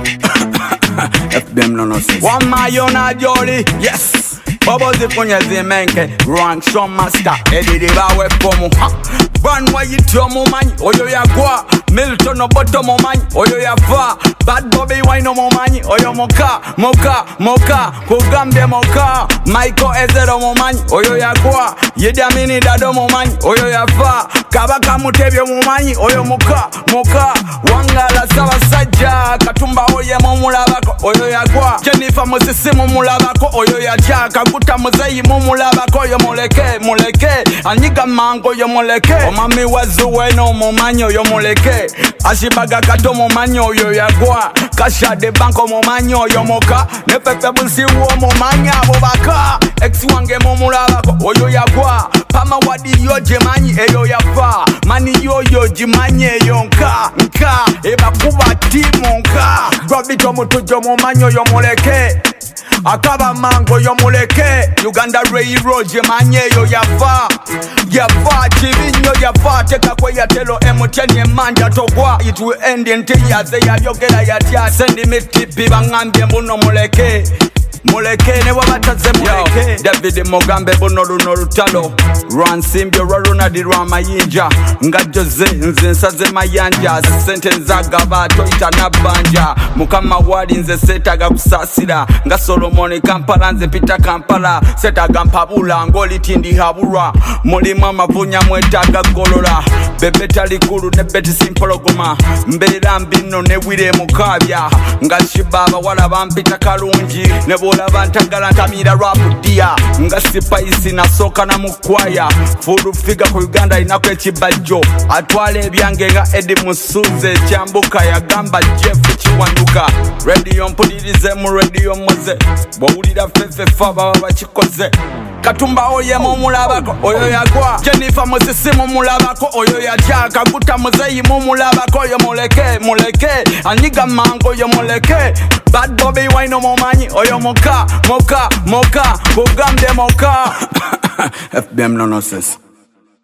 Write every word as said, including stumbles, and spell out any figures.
F them no no sense. One mayona jolly, yes. Bubbles kunye zimenke, rank show master. Eddie de bawe pomo. Ban wa yityo mo manyi, oyo ya kwa. Milton no boto mo manyi, oyo ya fa. Bad Bobby wine mo manyi, oyo moka, moka, moka. Kugambe moka. Michael Ezero mo manyi, oyo ya kwa. Yedamini dado mo manyi, oyo ya fa. Kabaka mutebyo mo manyi, oyo moka, moka. Wangala sawa sajja, Katumba oye mo mulabako, oyo ya kwa. Jennifer Mosisi mo mulabako, oyo ya chaka. Kuta muzeyi mo mulabako, oyo moleke, moleke. Anyiga mango yo moleke. Omami wazuwe no mo manyi, oyo moleke. Ashibaga kato mo manyi, oyo ya kwa. Kasha de banko mo manyi, oyo moka. Nepepe busi uo mo manyi, abobaka. Ex wange mo mulabako, oyo ya kwa. Pama wadi yo jemanyi, eyo ya fa. Mani yo yo jimanyi, eyo nka, nka. Eba kuba timo nka. Grabito mutujo mo manyi, oyo moleke. Akaba mango yo muleke. Uganda Railroad jemanyi, eyo ya fa. Ya fa, chivinyo ya fa. Teka kwe ya telo emu tenye manja togwa. It will end in tears, ya yogela ya tia. Sendi mitipi bangambye muno muleke. Muleke ne wabataze muleke. David Mugambe buno luno lutalo. Rwan Simbyo rwaruna di rwama yinja. Nga Jose nze nsaze mayanja. Sente nzaga bato ita nabanja. Mukama wali nze setaga kusasira. Nga Solomoni Kampala nze pita Kampala. Setaga mpabula ngoli tindi haburwa. Mulima mavunya mwetaga golora. Bebeta likulu ne beti simpologoma. Mbera mbino ne wire mukabya. Nga shibaba wala bampita kalungi. Ne bola bantagala ntamira rap dia. Nga sipaisi na soka na mukwaya. Furu figa ku Uganda inakwe chibajjo. Atwale ebyange nga Eddie Musuze. Chambuka ya gamba Jeff Chiwanduka. Radio mpulirize mu radio moze. Bwulira fefe fa baba bachikoze. Katumba oye mo mulabako, oyo ya kwa. Jennifer Mosisi mo mulabako, oyo ya chaka. Kuta muzeyi mo mulabako, oyo moleke, moleke. Anyiga mango yo moleke. Bad Bobby wine mo manyi, oyo moka, moka, moka. Kugamde moka. F them no no sense.